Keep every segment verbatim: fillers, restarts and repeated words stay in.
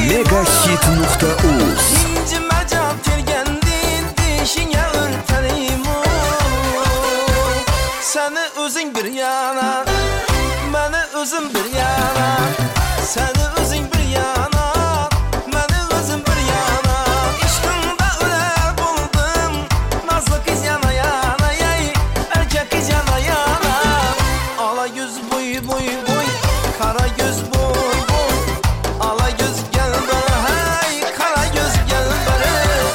Megahit nokta uz İnciməcəm tergəndin dişinə ürtəliyim Səni özün bir yana Məni özün bir yana Səni özün bir yana Məni özün bir yana İşqında ölər buldum Nazlı qız yana yana yey Erkək qız yana yana Ala göz boy boy boy Kara göz boy boy Ala göz gel bana hey Kara göz gel bana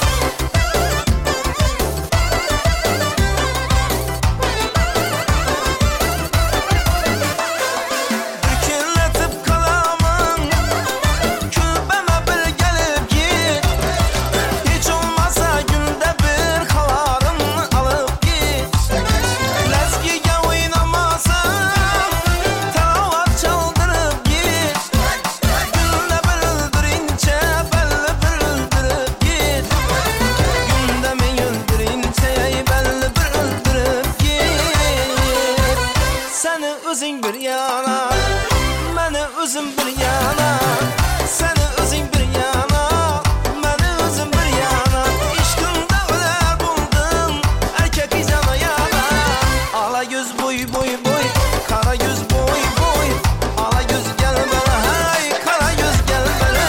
Bükünletip kalamın Külbeme bir gelip git Hiç olmazsa günde bir kalarım alıp git Lezgiye oynamasın Talavat çaldırıp git Günde bir öldürünce belli bir öldürüp git Günde mi öldürünce belli bir öldürüp git Seni özün bir yana Məni özün bir yana Səni özün bir yana Məni özün bir yana İşqında ölər buldum Erkək qız yana yana Ala göz boy boy boy Kara göz boy boy Ala göz gel bana hey Kara göz gel bana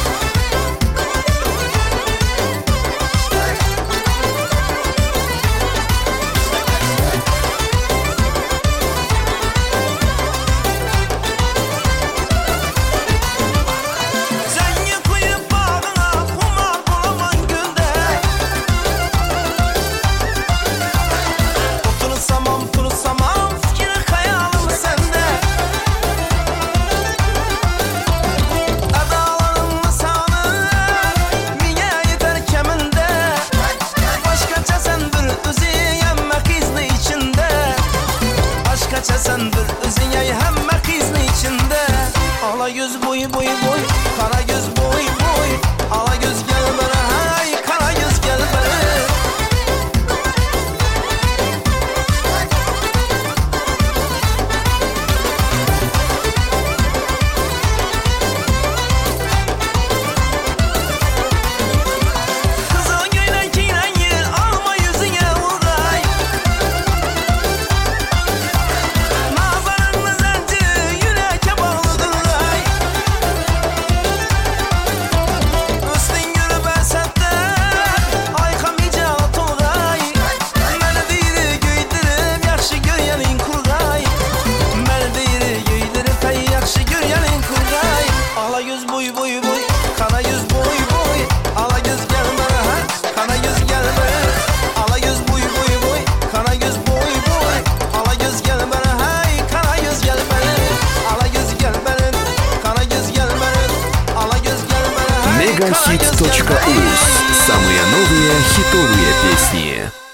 Zəngi koyup bağına Kumar bulaman günde Otursamam tursamam Fikir hayalım sende Adalarım sana Mine yeter keminde Başkaça sendir özü Yemme kızlı içinde Başkaça sendir özü Yemme kızlı içinde Ala göz boy boy boy Kara göz boy boy Ala göz gel bana hey Kara göz gel bana Kızıl göylek rengi alma yüzüne uğray Nazarın zinciri yüreğe bağlıdır ay Üstün gülü bəsətdə Ayxamica oturay Məni deyiri göydirib yaxşı görənin kurqay Məni deyiri göydirib hey yaxşı görənin kurqay Ala göz boy boy boy Kara göz boy boy Ala göz gel bana ha Kara göz gel bana Ala göz boy boy boy Kara göz boy boy Ala göz gel bana hey Kara göz gel bana Ala göz gel bana Kara göz gel bana Ala göz gel bana hey Kara Megahit göz gel точка bana уз Самые новые хитовые песни.